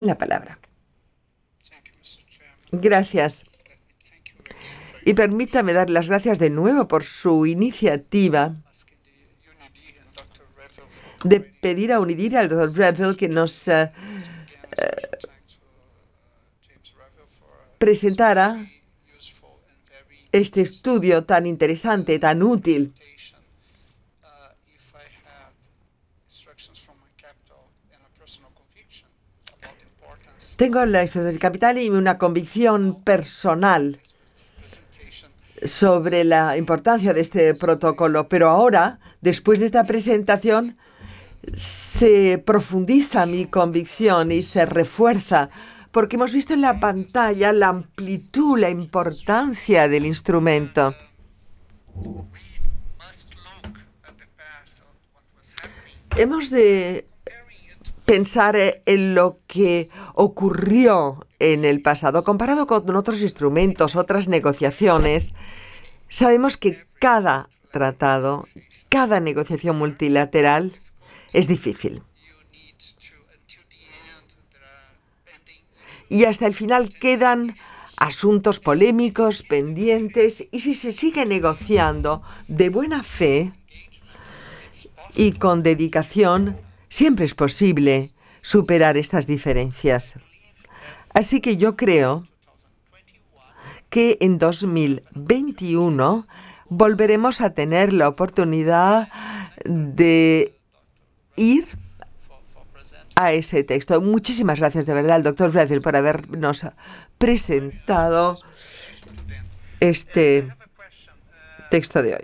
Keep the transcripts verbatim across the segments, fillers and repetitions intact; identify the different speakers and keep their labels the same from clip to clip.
Speaker 1: la palabra. Gracias. Y permítame dar las gracias de nuevo por su iniciativa de pedir a UNIDIR al doctor Redfield que nos uh, uh, presentara este estudio tan interesante, tan útil. Tengo la historia del capital y una convicción personal sobre la importancia de este protocolo, pero ahora, después de esta presentación, se profundiza mi convicción y se refuerza, porque hemos visto en la pantalla la amplitud, la importancia del instrumento. Hemos de pensar en lo que ocurrió en el pasado. Comparado con otros instrumentos, otras negociaciones, sabemos que cada tratado, cada negociación multilateral es difícil. Y hasta el final quedan asuntos polémicos, pendientes, y si se sigue negociando de buena fe y con dedicación, siempre es posible superar estas diferencias. Así que yo creo que en dos mil veintiuno volveremos a tener la oportunidad de ir a ese texto. Muchísimas gracias de verdad al doctor Redfield por habernos presentado este texto de hoy.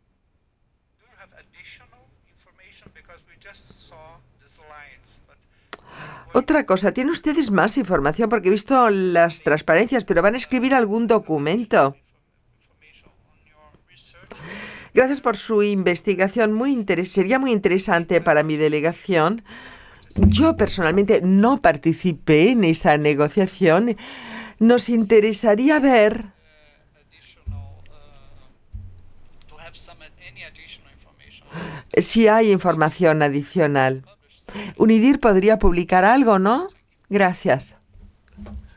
Speaker 1: Otra cosa, ¿tienen ustedes más información? Porque he visto las transparencias, pero ¿van a escribir algún documento? Gracias por su investigación. Muy interes- sería muy interesante para mi delegación. Yo personalmente no participé en esa negociación. Nos interesaría ver si hay información adicional. UNIDIR podría publicar algo, ¿no? Gracias.